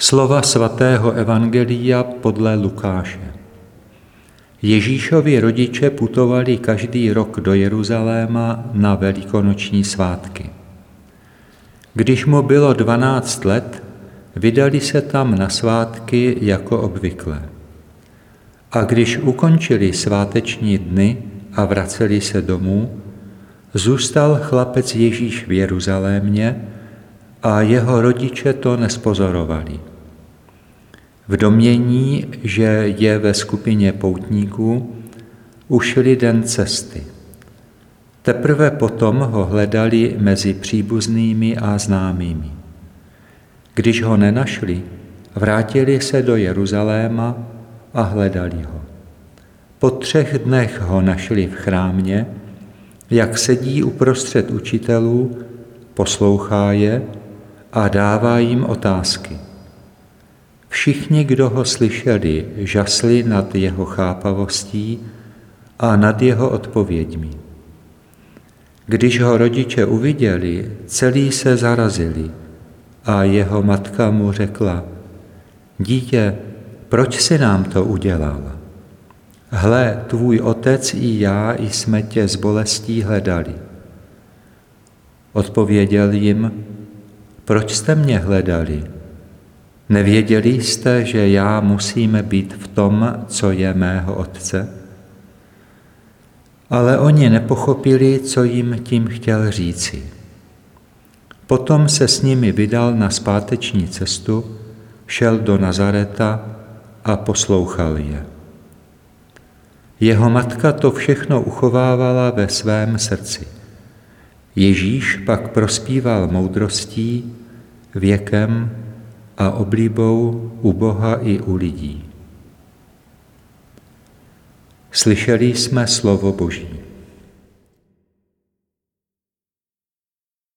Slova svatého evangelia podle Lukáše. Ježíšovi rodiče putovali každý rok do Jeruzaléma na velikonoční svátky. Když mu bylo 12 let, vydali se tam na svátky jako obvykle. A když ukončili sváteční dny a vraceli se domů, zůstal chlapec Ježíš v Jeruzalémě a jeho rodiče to nespozorovali. V domnění, že je ve skupině poutníků, ušli den cesty. Teprve potom ho hledali mezi příbuznými a známými. Když ho nenašli, vrátili se do Jeruzaléma a hledali ho. Po 3 dnech ho našli v chrámě, jak sedí uprostřed učitelů, poslouchá je a dává jim otázky. Všichni, kdo ho slyšeli, žasli nad jeho chápavostí a nad jeho odpověďmi. Když ho rodiče uviděli, celí se zarazili a jeho matka mu řekla: Dítě, proč jsi nám to udělal? Hle, tvůj otec i já jsme tě s bolestí hledali. Odpověděl jim: Proč jste mě hledali? Nevěděli jste, že já musím být v tom, co je mého otce? Ale oni nepochopili, co jim tím chtěl říci. Potom se s nimi vydal na zpáteční cestu, šel do Nazareta a poslouchal je. Jeho matka to všechno uchovávala ve svém srdci. Ježíš pak prospíval moudrostí, věkem a oblíbou u Boha i u lidí. Slyšeli jsme slovo Boží.